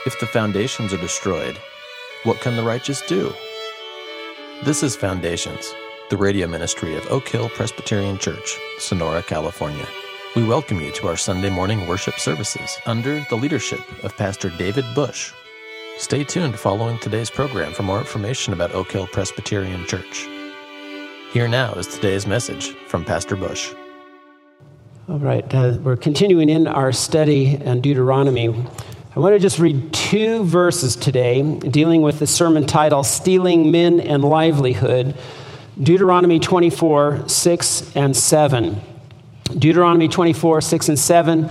If the foundations are destroyed, what can the righteous do? This is Foundations, the radio ministry of Oak Hill Presbyterian Church, Sonora, California. We welcome you to our Sunday morning worship services under the leadership of Pastor David Bush. Stay tuned following today's program for more information about Oak Hill Presbyterian Church. Here now is today's message from Pastor Bush. All right, we're continuing in our study on Deuteronomy. I want to just read two verses today dealing with the sermon title, Stealing Men and Livelihood, Deuteronomy 24, 6 and 7. Deuteronomy 24, 6 and 7.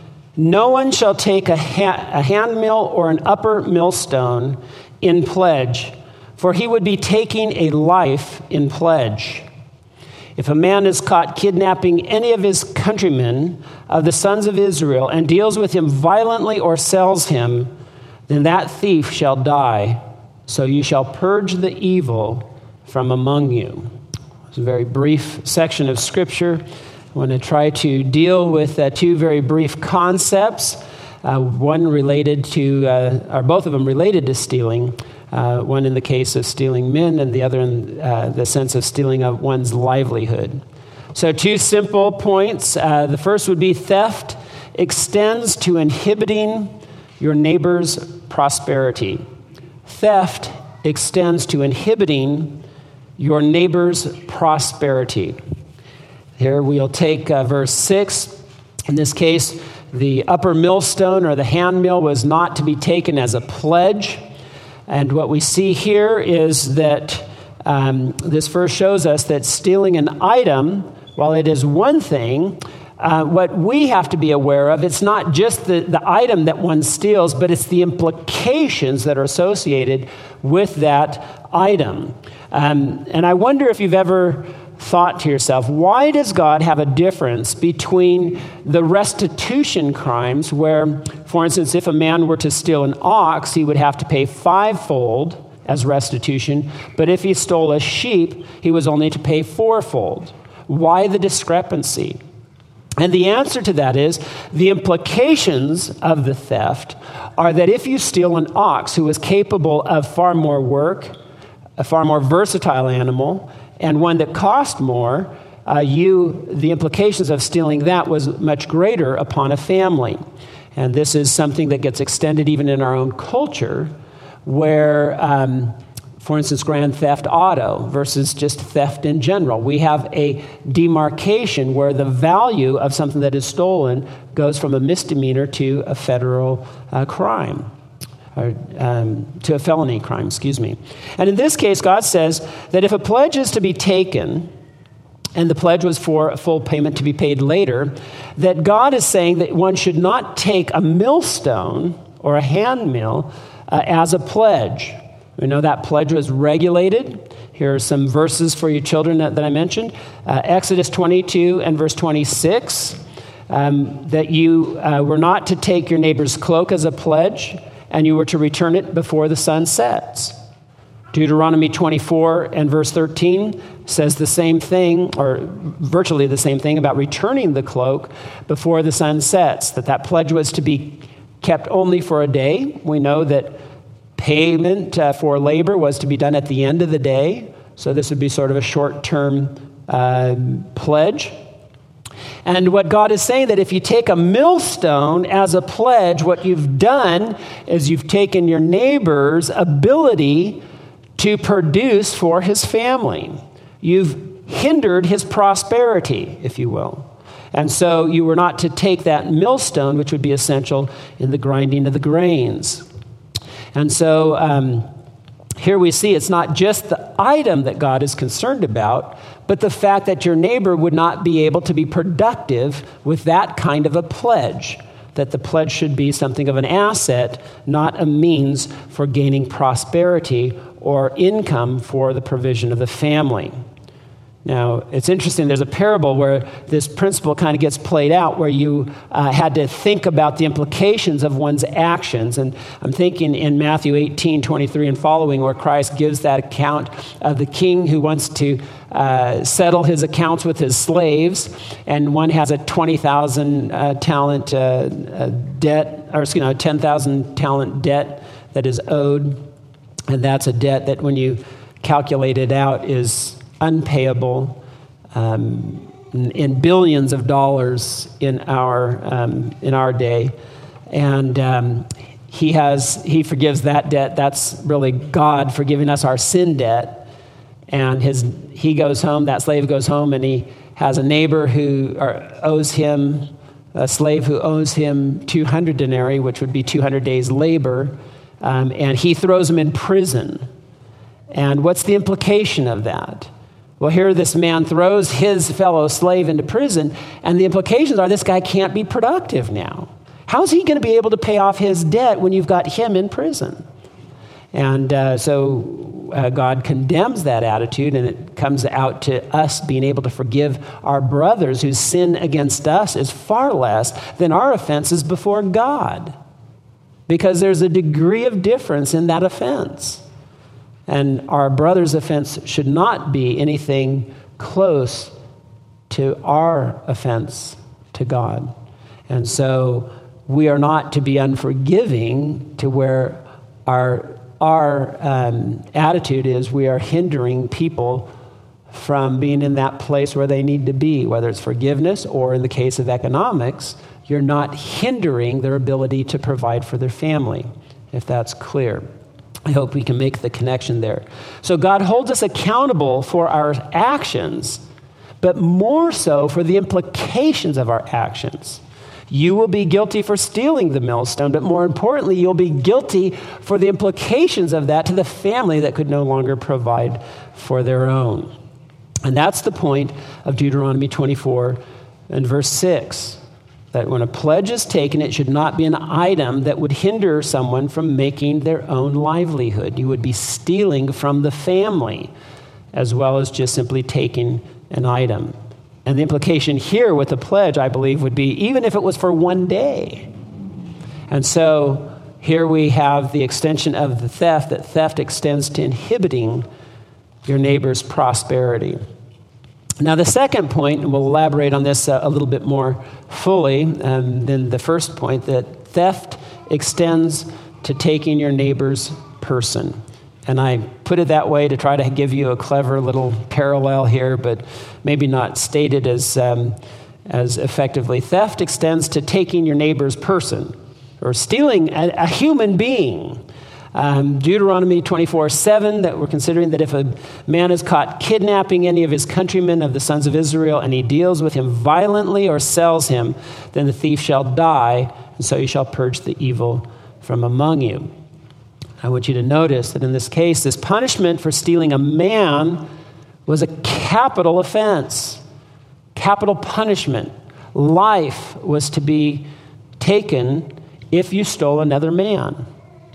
No one shall take a hand mill or an upper millstone in pledge, for he would be taking a life in pledge. If a man is caught kidnapping any of his countrymen of the sons of Israel and deals with him violently or sells him, then that thief shall die. So you shall purge the evil from among you. It's a very brief section of Scripture. I want to try to deal with two very brief concepts, one related to, or both of them related to stealing. One in the case of stealing men and the other in the sense of stealing of one's livelihood. So two simple points. The first would be theft extends to inhibiting your neighbor's prosperity. Theft extends to inhibiting your neighbor's prosperity. Here we'll take verse 6. In this case, the upper millstone or the hand mill was not to be taken as a pledge. And what we see here is that this verse shows us that stealing an item, while it is one thing, what we have to be aware of, it's not just the item that one steals, but it's the implications that are associated with that item. And I wonder if you've ever thought to yourself, why does God have a difference between the restitution crimes where, for instance, if a man were to steal an ox, he would have to pay fivefold as restitution, but if he stole a sheep, he was only to pay fourfold? Why the discrepancy? And the answer to that is the implications of the theft are that if you steal an ox who is capable of far more work, a far more versatile animal, and one that cost more, the implications of stealing that was much greater upon a family. And this is something that gets extended even in our own culture, where, for instance, grand theft auto versus just theft in general. We have a demarcation where the value of something that is stolen goes from a misdemeanor to a federal crime. To a felony crime, And in this case, God says that if a pledge is to be taken, and the pledge was for a full payment to be paid later, that God is saying that one should not take a millstone or a hand mill as a pledge. We know that pledge was regulated. Here are some verses for you children that I mentioned. Exodus 22 and verse 26, that you were not to take your neighbor's cloak as a pledge, and you were to return it before the sun sets. Deuteronomy 24 and verse 13 says the same thing, or virtually the same thing, about returning the cloak before the sun sets, that pledge was to be kept only for a day. We know that payment for labor was to be done at the end of the day, so this would be sort of a short-term pledge. And what God is saying, that if you take a millstone as a pledge, what you've done is you've taken your neighbor's ability to produce for his family. You've hindered his prosperity, if you will. And so you were not to take that millstone, which would be essential in the grinding of the grains. And so here we see it's not just the item that God is concerned about, but the fact that your neighbor would not be able to be productive with that kind of a pledge, that the pledge should be something of an asset, not a means for gaining prosperity or income for the provision of the family. Now, it's interesting, there's a parable where this principle kind of gets played out, where you had to think about the implications of one's actions. And I'm thinking in Matthew 18:23 and following, where Christ gives that account of the king who wants to settle his accounts with his slaves, and one has a 20,000 talent debt, or 10,000 talent debt that is owed. And that's a debt that when you calculate it out is unpayable in billions of dollars in our day, and he forgives that debt. That's really God forgiving us our sin debt. And he goes home. That slave goes home, and he has a neighbor who owes him, a slave who owes him 200 denarii, which would be 200 days' labor, and he throws him in prison. And what's the implication of that? Well, here this man throws his fellow slave into prison, and the implications are this guy can't be productive now. How's he going to be able to pay off his debt when you've got him in prison? And so God condemns that attitude, and it comes out to us being able to forgive our brothers whose sin against us is far less than our offenses before God, because there's a degree of difference in that offense. And our brother's offense should not be anything close to our offense to God. And so we are not to be unforgiving to where our attitude is we are hindering people from being in that place where they need to be, whether it's forgiveness or in the case of economics, you're not hindering their ability to provide for their family, if that's clear. I hope we can make the connection there. So God holds us accountable for our actions, but more so for the implications of our actions. You will be guilty for stealing the millstone, but more importantly, you'll be guilty for the implications of that to the family that could no longer provide for their own. And that's the point of Deuteronomy 24 and verse 6. That when a pledge is taken, it should not be an item that would hinder someone from making their own livelihood. You would be stealing from the family, as well as just simply taking an item. And the implication here with the pledge, I believe, would be even if it was for one day. And so here we have the extension of the theft, that theft extends to inhibiting your neighbor's prosperity. Now, the second point, and we'll elaborate on this a little bit more fully than the first point, that theft extends to taking your neighbor's person. And I put it that way to try to give you a clever little parallel here, but maybe not stated as effectively. Theft extends to taking your neighbor's person, or stealing a human being. Deuteronomy 24:7, that we're considering that if a man is caught kidnapping any of his countrymen of the sons of Israel, and he deals with him violently or sells him, then the thief shall die, and so you shall purge the evil from among you. I want you to notice that in this case, this punishment for stealing a man was a capital offense, capital punishment. Life was to be taken if you stole another man.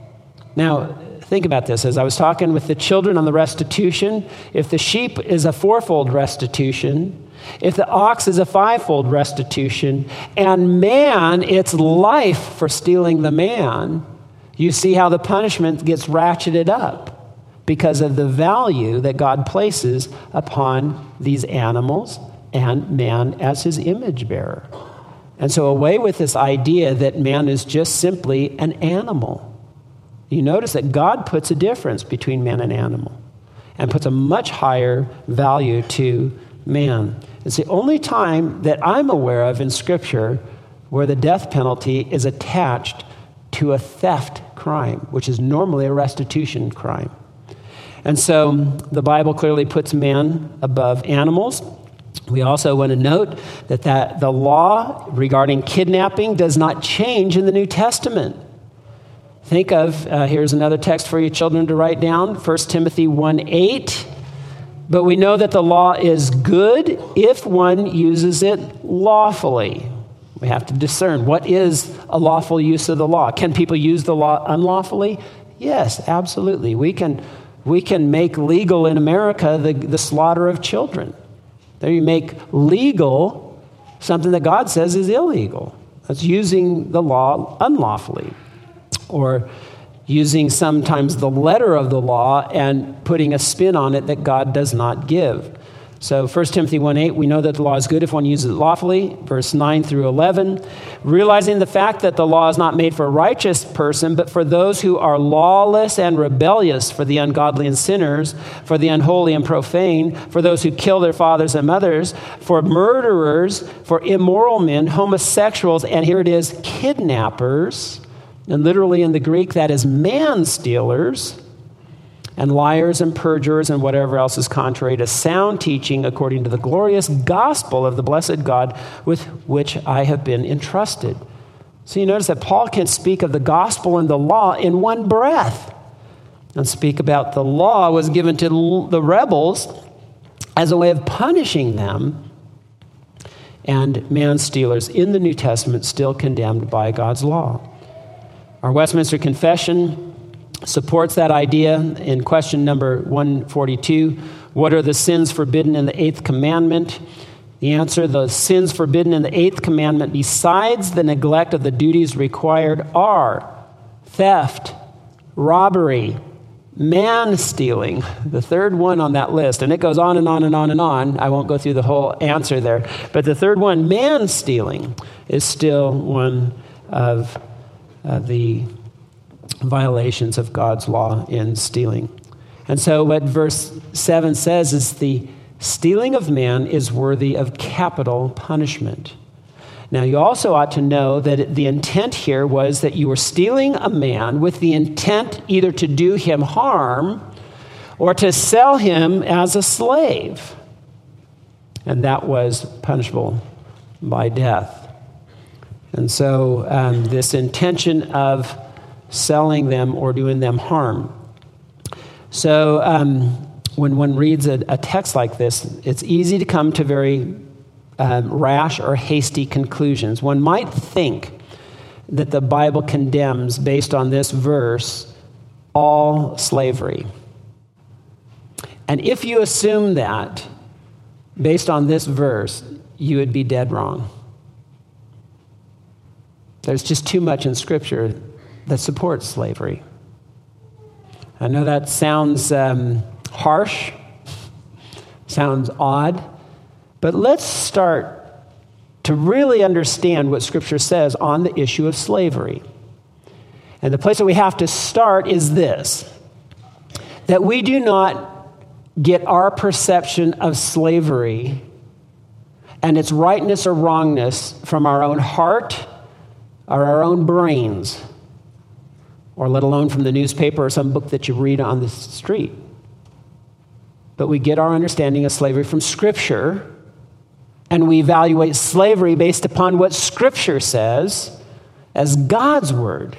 Now, think about this. As I was talking with the children on the restitution, if the sheep is a fourfold restitution, if the ox is a fivefold restitution, and man, it's life for stealing the man, you see how the punishment gets ratcheted up because of the value that God places upon these animals and man as his image bearer. And so away with this idea that man is just simply an animal. You notice that God puts a difference between man and animal and puts a much higher value to man. It's the only time that I'm aware of in Scripture where the death penalty is attached to a theft crime, which is normally a restitution crime. And so the Bible clearly puts man above animals. We also want to note that the law regarding kidnapping does not change in the New Testament. Think of, here's another text for you children to write down, 1 Timothy 1:8. But we know that the law is good if one uses it lawfully. We have to discern what is a lawful use of the law. Can people use the law unlawfully? Yes, absolutely. We can make legal in America the slaughter of children. There you make legal something that God says is illegal. That's using the law unlawfully, or using sometimes the letter of the law and putting a spin on it that God does not give. So 1 Timothy 1:8, we know that the law is good if one uses it lawfully. Verse 9 through 11, realizing the fact that the law is not made for a righteous person, but for those who are lawless and rebellious, for the ungodly and sinners, for the unholy and profane, for those who kill their fathers and mothers, for murderers, for immoral men, homosexuals, and here it is, kidnappers, and literally in the Greek that is man-stealers, and liars and perjurers and whatever else is contrary to sound teaching according to the glorious gospel of the blessed God with which I have been entrusted. So you notice that Paul can speak of the gospel and the law in one breath and speak about the law was given to the rebels as a way of punishing them, and man-stealers in the New Testament still condemned by God's law. Our Westminster Confession supports that idea in question number 142. What are the sins forbidden in the 8th commandment? The answer, the sins forbidden in the 8th commandment, besides the neglect of the duties required, are theft, robbery, man-stealing, the third one on that list. And it goes on and on and on and on. I won't go through the whole answer there. But the third one, man-stealing, is still one of the violations of God's law in stealing. And so what verse 7 says is the stealing of man is worthy of capital punishment. Now, you also ought to know that the intent here was that you were stealing a man with the intent either to do him harm or to sell him as a slave. And that was punishable by death. And so this intention of selling them or doing them harm. So when one reads a text like this, it's easy to come to very rash or hasty conclusions. One might think that the Bible condemns, based on this verse, all slavery. And if you assume that, based on this verse, you would be dead wrong. There's just too much in Scripture that supports slavery. I know that sounds harsh, sounds odd, but let's start to really understand what Scripture says on the issue of slavery. And the place that we have to start is this, that we do not get our perception of slavery and its rightness or wrongness from our own heart or our own brains, or let alone from the newspaper or some book that you read on the street. But we get our understanding of slavery from Scripture, and we evaluate slavery based upon what Scripture says as God's word.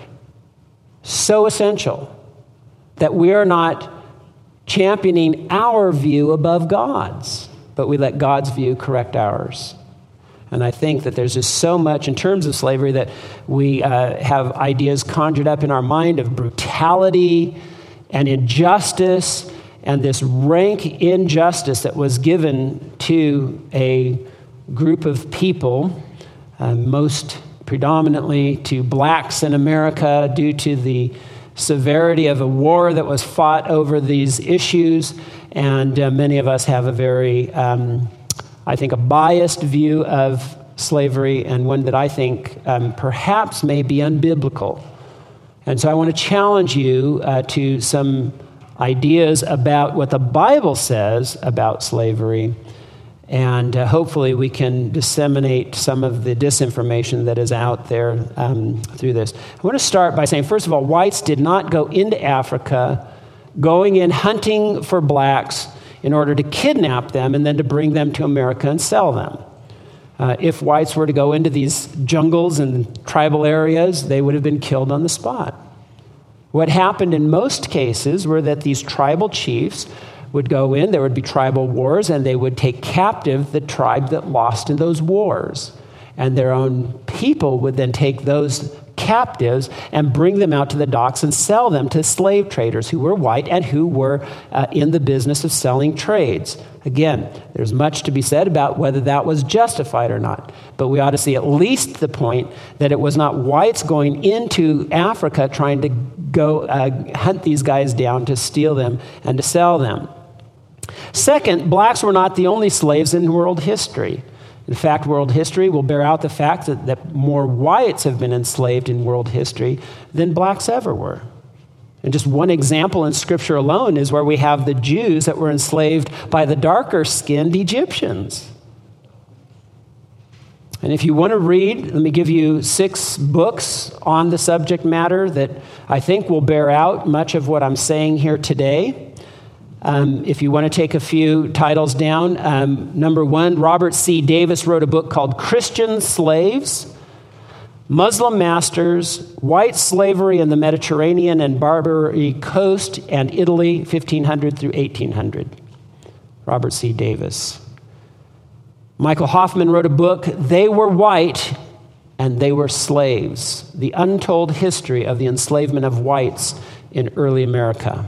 So essential that we are not championing our view above God's, but we let God's view correct ours. And I think that there's just so much in terms of slavery that we have ideas conjured up in our mind of brutality and injustice and this rank injustice that was given to a group of people, most predominantly to blacks in America due to the severity of a war that was fought over these issues. And many of us have a very I think, a biased view of slavery, and one that I think perhaps may be unbiblical. And so I want to challenge you to some ideas about what the Bible says about slavery, and hopefully we can disseminate some of the disinformation that is out there through this. I want to start by saying, first of all, whites did not go into Africa going in hunting for blacks in order to kidnap them and then to bring them to America and sell them. If whites were to go into these jungles and tribal areas, they would have been killed on the spot. What happened in most cases were that these tribal chiefs would go in, there would be tribal wars, and they would take captive the tribe that lost in those wars. And their own people would then take those captives and bring them out to the docks and sell them to slave traders who were white and who were in the business of selling trades. Again, there's much to be said about whether that was justified or not, but we ought to see at least the point that it was not whites going into Africa trying to go hunt these guys down to steal them and to sell them. Second, blacks were not the only slaves in world history. In fact, world history will bear out the fact that more whites have been enslaved in world history than blacks ever were. And just one example in Scripture alone is where we have the Jews that were enslaved by the darker-skinned Egyptians. And if you want to read, let me give you 6 books on the subject matter that I think will bear out much of what I'm saying here today. If you want to take a few titles down, number 1, Robert C. Davis wrote a book called Christian Slaves, Muslim Masters, White Slavery in the Mediterranean and Barbary Coast and Italy, 1500 through 1800. Robert C. Davis. Michael Hoffman wrote a book, They Were White and They Were Slaves, The Untold History of the Enslavement of Whites in Early America.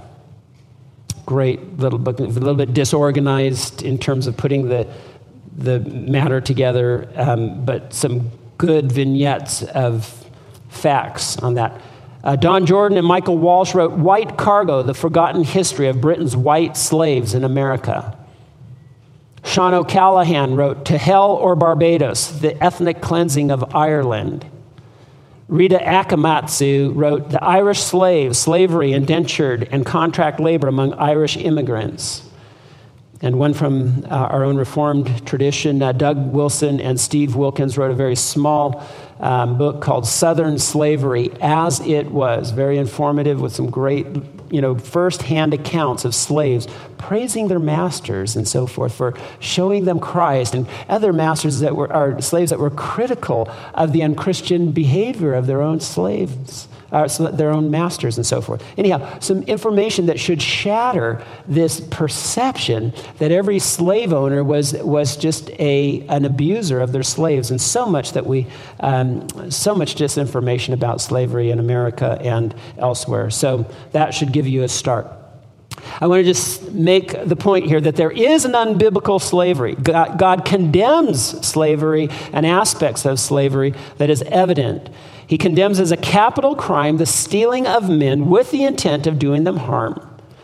Great little book, a little bit disorganized in terms of putting the matter together, but some good vignettes of facts on that. Don Jordan and Michael Walsh wrote White Cargo, The Forgotten History of Britain's White Slaves in America. Sean O'Callaghan wrote To Hell or Barbados, The Ethnic Cleansing of Ireland. Rita Akamatsu wrote The Irish Slave, Slavery, Indentured, and Contract Labor Among Irish Immigrants. And one from our own Reformed tradition, Doug Wilson and Steve Wilkins wrote a very small book called Southern Slavery as It Was. Very informative with some great, first-hand accounts of slaves praising their masters and so forth for showing them Christ, and other masters that were slaves that were critical of the unchristian behavior of their own slaves, their own masters and so forth. Anyhow, some information that should shatter this perception that every slave owner was just an abuser of their slaves, and so much disinformation about slavery in America and elsewhere. So that should give you a start. I want to just make the point here that there is an unbiblical slavery. God condemns slavery and aspects of slavery that is evident. He condemns as a capital crime the stealing of men with the intent of doing them harm.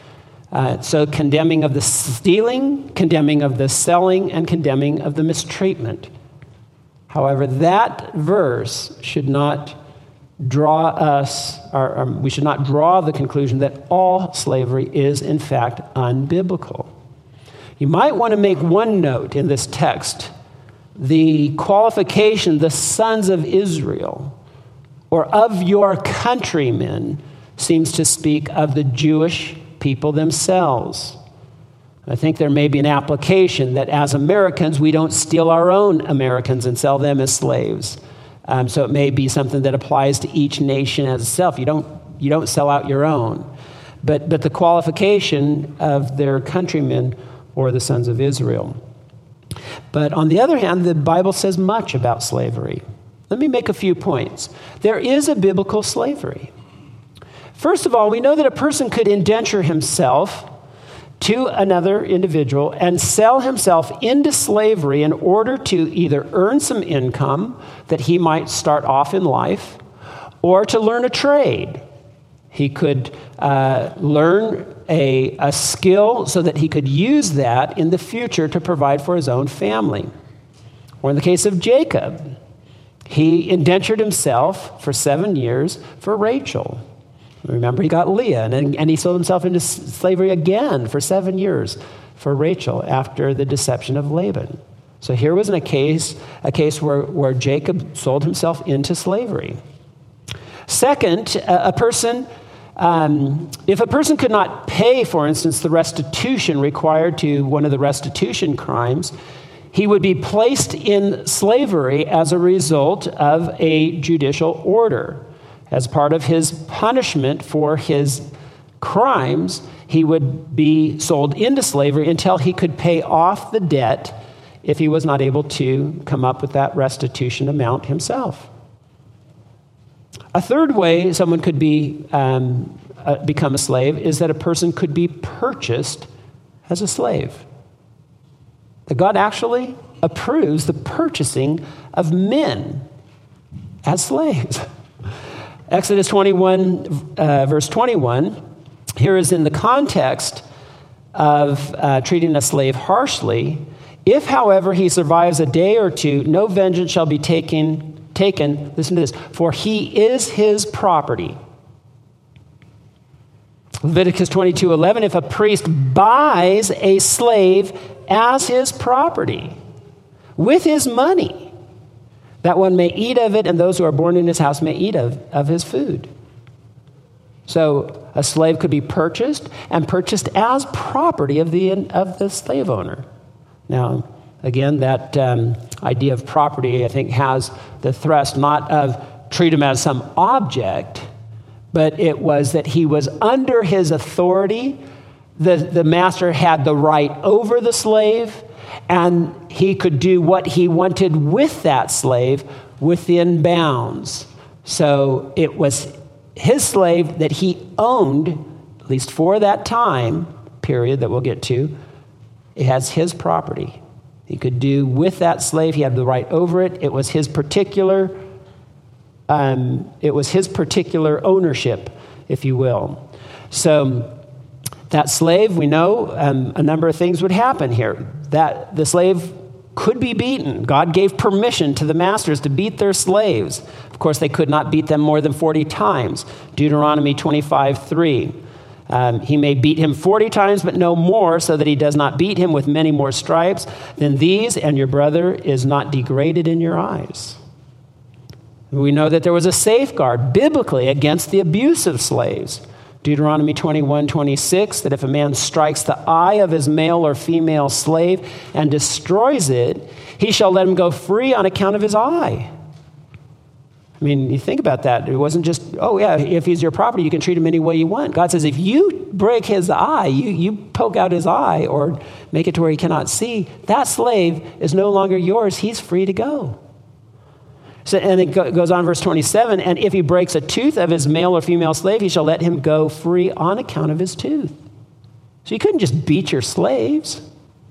So condemning of the stealing, condemning of the selling, and condemning of the mistreatment. However, that verse should not draw us, or we should not draw the conclusion that all slavery is in fact unbiblical. You might want to make one note in this text. The qualification, the sons of Israel, or of your countrymen, seems to speak of the Jewish people themselves. I think there may be an application that as Americans, we don't steal our own Americans and sell them as slaves. So it may be something that applies to each nation as itself. You don't sell out your own. But the qualification of their countrymen or the sons of Israel. But on the other hand, the Bible says much about slavery. Let me make a few points. There is a biblical slavery. First of all, we know that a person could indenture himself to another individual and sell himself into slavery in order to either earn some income that he might start off in life or to learn a trade. He could learn a skill so that he could use that in the future to provide for his own family. Or in the case of Jacob, he indentured himself for 7 years for Rachel. Remember, he got Leah, and he sold himself into slavery again for 7 years for Rachel after the deception of Laban. So here was a case where Jacob sold himself into slavery. Second, if a person could not pay, for instance, the restitution required to one of the restitution crimes, he would be placed in slavery as a result of a judicial order. As part of his punishment for his crimes, he would be sold into slavery until he could pay off the debt if he was not able to come up with that restitution amount himself. A third way someone could become a slave is that a person could be purchased as a slave. That God actually approves the purchasing of men as slaves. Exodus 21, verse 21, here is in the context of treating a slave harshly. If, however, he survives a day or two, no vengeance shall be taken, listen to this, for he is his property. Leviticus 22:11, if a priest buys a slave as his property with his money, that one may eat of it, and those who are born in his house may eat of his food. So a slave could be purchased and purchased as property of the slave owner. Now, again, that idea of property, I think, has the thrust not of treat him as some object, but it was that he was under his authority. The master had the right over the slave, and he could do what he wanted with that slave within bounds. So it was his slave that he owned, at least for that time period that we'll get to, it has his property. He could do with that slave, he had the right over it. It was his particular ownership, if you will. So that slave, we know a number of things would happen here. That the slave could be beaten. God gave permission to the masters to beat their slaves. Of course, they could not beat them more than 40 times. Deuteronomy 25:3. He may beat him 40 times, but no more, so that he does not beat him with many more stripes than these, and your brother is not degraded in your eyes. We know that there was a safeguard biblically against the abuse of slaves. Deuteronomy 21:26, that if a man strikes the eye of his male or female slave and destroys it, he shall let him go free on account of his eye. I mean, you think about that. It wasn't just, oh yeah, if he's your property, you can treat him any way you want. God says, if you break his eye, you poke out his eye or make it to where he cannot see, that slave is no longer yours. He's free to go. So, and it goes on, verse 27, and if he breaks a tooth of his male or female slave, he shall let him go free on account of his tooth. So you couldn't just beat your slaves,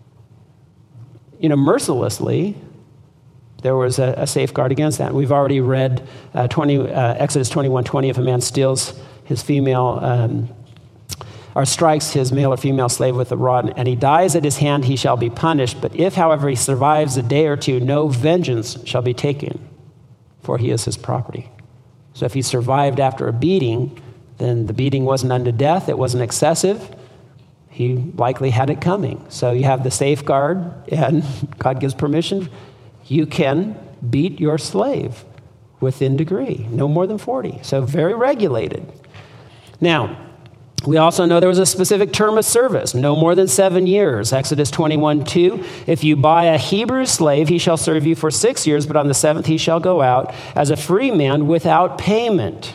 mercilessly. There was a safeguard against that. We've already read Exodus 21:20. If a man steals his female or strikes his male or female slave with a rod and he dies at his hand, he shall be punished. But if, however, he survives a day or two, no vengeance shall be taken, for he is his property. So if he survived after a beating, then the beating wasn't unto death. It wasn't excessive. He likely had it coming. So you have the safeguard, and God gives permission. You can beat your slave within degree, no more than 40. So very regulated. Now, we also know there was a specific term of service, no more than 7 years. Exodus 21:2, if you buy a Hebrew slave, he shall serve you for 6 years, but on the 7th he shall go out as a free man without payment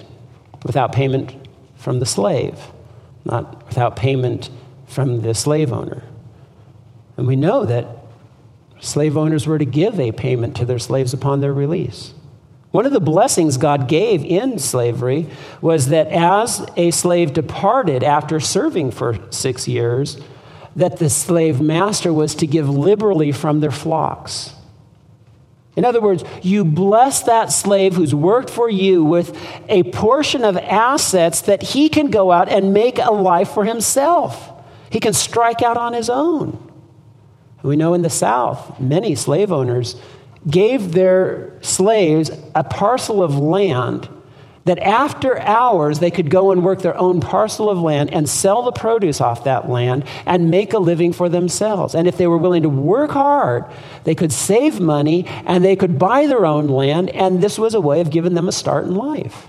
from the slave, not without payment from the slave owner. And we know that slave owners were to give a payment to their slaves upon their release. One of the blessings God gave in slavery was that as a slave departed after serving for 6 years, that the slave master was to give liberally from their flocks. In other words, you bless that slave who's worked for you with a portion of assets that he can go out and make a life for himself. He can strike out on his own. We know in the South, many slave owners gave their slaves a parcel of land that after hours they could go and work their own parcel of land and sell the produce off that land and make a living for themselves. And if they were willing to work hard, they could save money and they could buy their own land, and this was a way of giving them a start in life.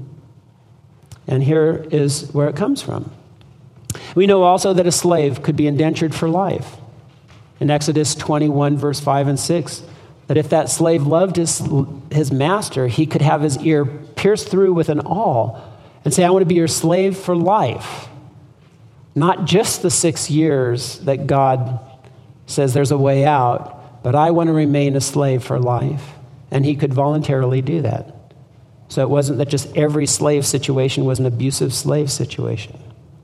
And here is where it comes from. We know also that a slave could be indentured for life. In Exodus 21, verse 5 and 6, that if that slave loved his master, he could have his ear pierced through with an awl and say, I want to be your slave for life. Not just the 6 years that God says there's a way out, but I want to remain a slave for life. And he could voluntarily do that. So it wasn't that just every slave situation was an abusive slave situation.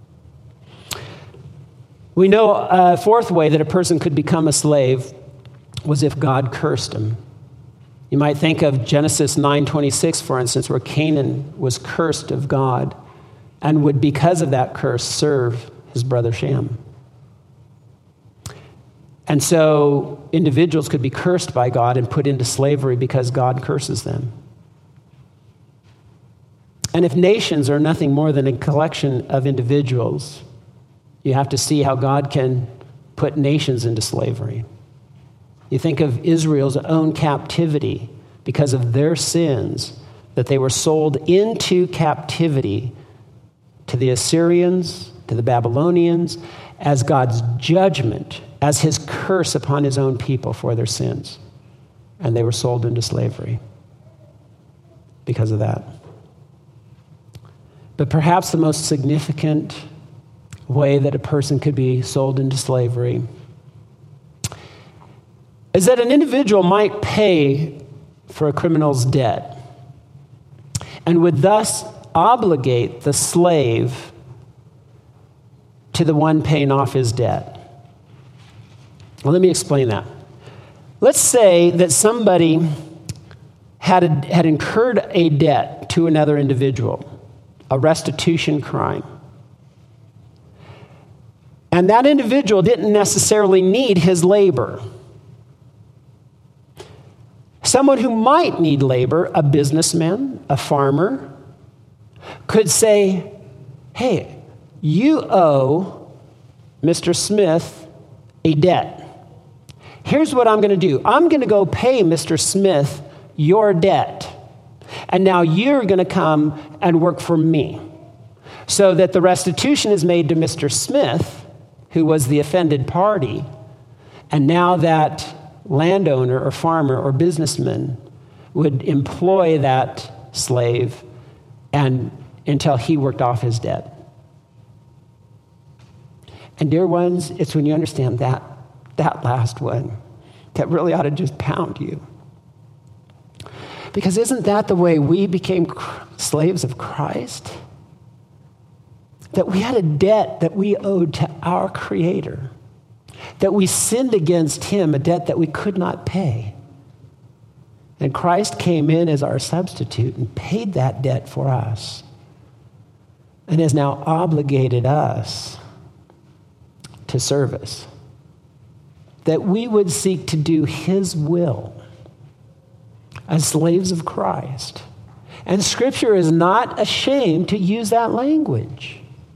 We know a fourth way that a person could become a slave was if God cursed him. You might think of Genesis 9:26, for instance, where Canaan was cursed of God and would, because of that curse, serve his brother Shem. And so individuals could be cursed by God and put into slavery because God curses them. And if nations are nothing more than a collection of individuals, you have to see how God can put nations into slavery. You think of Israel's own captivity because of their sins, that they were sold into captivity to the Assyrians, to the Babylonians, as God's judgment, as his curse upon his own people for their sins. And they were sold into slavery because of that. But perhaps the most significant way that a person could be sold into slavery is that an individual might pay for a criminal's debt and would thus obligate the slave to the one paying off his debt. Well, let me explain that. Let's say that somebody had incurred a debt to another individual, a restitution crime. And that individual didn't necessarily need his labor. Someone who might need labor, a businessman, a farmer, could say, hey, you owe Mr. Smith a debt. Here's what I'm going to do. I'm going to go pay Mr. Smith your debt. And now you're going to come and work for me. So that the restitution is made to Mr. Smith, who was the offended party. And now that landowner or farmer or businessman would employ that slave and until he worked off his debt. And dear ones, it's when you understand that last one that really ought to just pound you. Because isn't that the way we became slaves of Christ? That we had a debt that we owed to our Creator. That we sinned against him, a debt that we could not pay. And Christ came in as our substitute and paid that debt for us. And has now obligated us to service. That we would seek to do his will as slaves of Christ. And Scripture is not ashamed to use that language.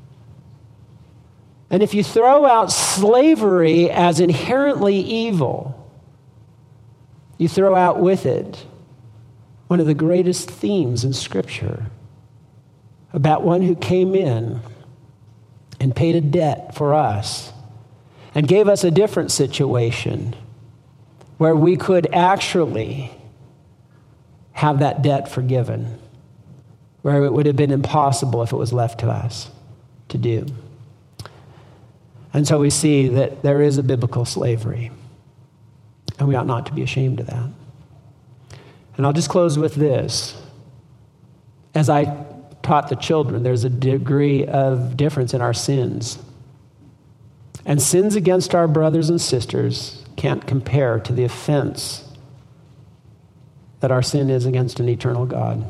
And if you throw out slavery as inherently evil, you throw out with it one of the greatest themes in Scripture about one who came in and paid a debt for us and gave us a different situation where we could actually have that debt forgiven, where it would have been impossible if it was left to us to do. And so we see that there is a biblical slavery, and we ought not to be ashamed of that. And I'll just close with this. As I taught the children, there's a degree of difference in our sins. And sins against our brothers and sisters can't compare to the offense that our sin is against an eternal God.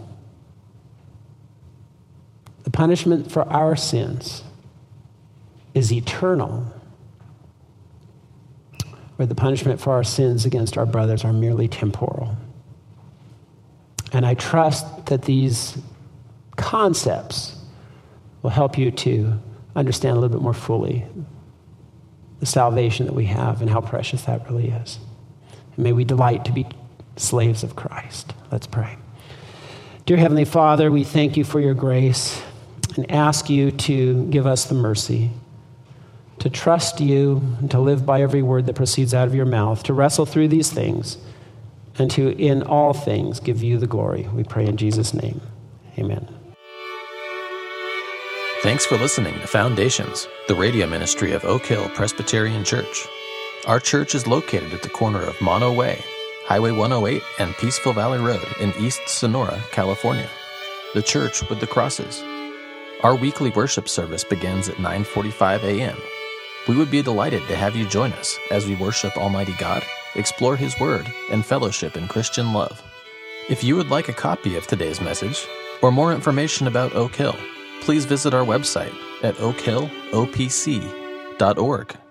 The punishment for our sins is eternal, where the punishment for our sins against our brothers are merely temporal. And I trust that these concepts will help you to understand a little bit more fully the salvation that we have and how precious that really is. And may we delight to be slaves of Christ. Let's pray. Dear Heavenly Father, we thank you for your grace and ask you to give us the mercy to trust you and to live by every word that proceeds out of your mouth, to wrestle through these things, and to, in all things, give you the glory. We pray in Jesus' name. Amen. Thanks for listening to Foundations, the radio ministry of Oak Hill Presbyterian Church. Our church is located at the corner of Mono Way, Highway 108, and Peaceful Valley Road in East Sonora, California. the Church with the Crosses. Our weekly worship service begins at 9:45 a.m. We would be delighted to have you join us as we worship Almighty God, explore His Word, and fellowship in Christian love. If you would like a copy of today's message or more information about Oak Hill, please visit our website at oakhillopc.org.